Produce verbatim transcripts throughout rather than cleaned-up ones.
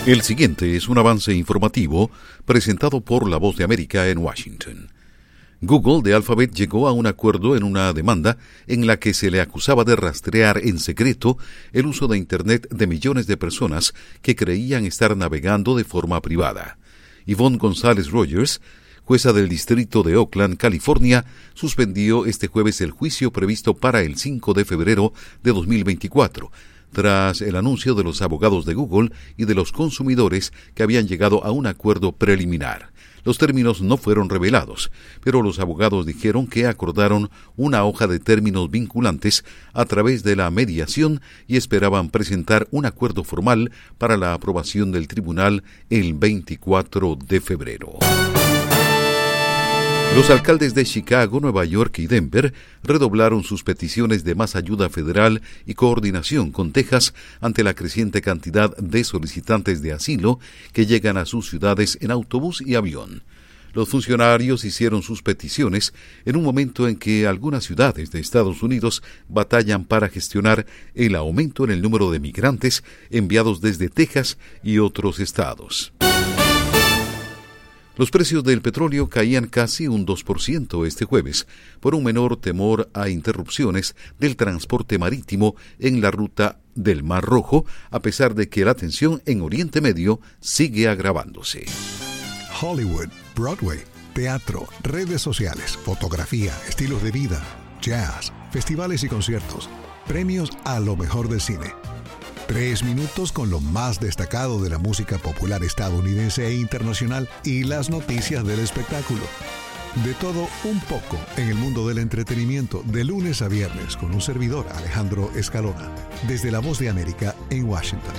El siguiente es un avance informativo presentado por La Voz de América en Washington. Google de Alphabet llegó a un acuerdo en una demanda en la que se le acusaba de rastrear en secreto el uso de Internet de millones de personas que creían estar navegando de forma privada. Yvonne González Rogers, jueza del Distrito de Oakland, California, suspendió este jueves el juicio previsto para el cinco de febrero de dos mil veinticuatro, tras el anuncio de los abogados de Google y de los consumidores que habían llegado a un acuerdo preliminar. Los términos no fueron revelados, pero los abogados dijeron que acordaron una hoja de términos vinculantes a través de la mediación y esperaban presentar un acuerdo formal para la aprobación del tribunal el veinticuatro de febrero. Los alcaldes de Chicago, Nueva York y Denver redoblaron sus peticiones de más ayuda federal y coordinación con Texas ante la creciente cantidad de solicitantes de asilo que llegan a sus ciudades en autobús y avión. Los funcionarios hicieron sus peticiones en un momento en que algunas ciudades de Estados Unidos batallan para gestionar el aumento en el número de migrantes enviados desde Texas y otros estados. Los precios del petróleo caían casi un dos por ciento este jueves por un menor temor a interrupciones del transporte marítimo en la ruta del Mar Rojo, a pesar de que la tensión en Oriente Medio sigue agravándose. Hollywood, Broadway, teatro, redes sociales, fotografía, estilos de vida, jazz, festivales y conciertos, premios a lo mejor del cine. Tres minutos con lo más destacado de la música popular estadounidense e internacional y las noticias del espectáculo. De todo un poco en el mundo del entretenimiento, de lunes a viernes, con un servidor, Alejandro Escalona, desde La Voz de América en Washington.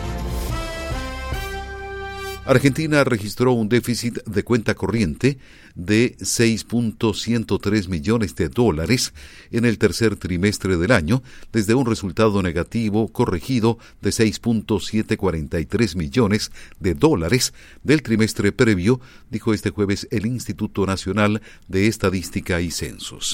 Argentina registró un déficit de cuenta corriente de seis punto ciento tres millones de dólares en el tercer trimestre del año, desde un resultado negativo corregido de seis punto setecientos cuarenta y tres millones de dólares del trimestre previo, dijo este jueves el Instituto Nacional de Estadística y Censos.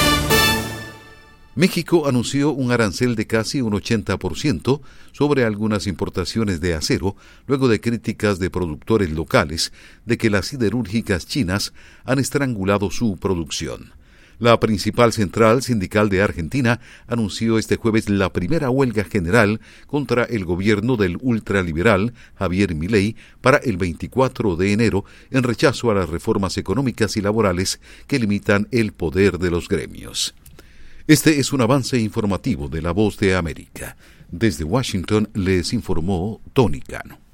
México anunció un arancel de casi un ochenta por ciento sobre algunas importaciones de acero, luego de críticas de productores locales de que las siderúrgicas chinas han estrangulado su producción. La principal central sindical de Argentina anunció este jueves la primera huelga general contra el gobierno del ultraliberal Javier Milei para el veinticuatro de enero en rechazo a las reformas económicas y laborales que limitan el poder de los gremios. Este es un avance informativo de La Voz de América. Desde Washington les informó Tony Cano.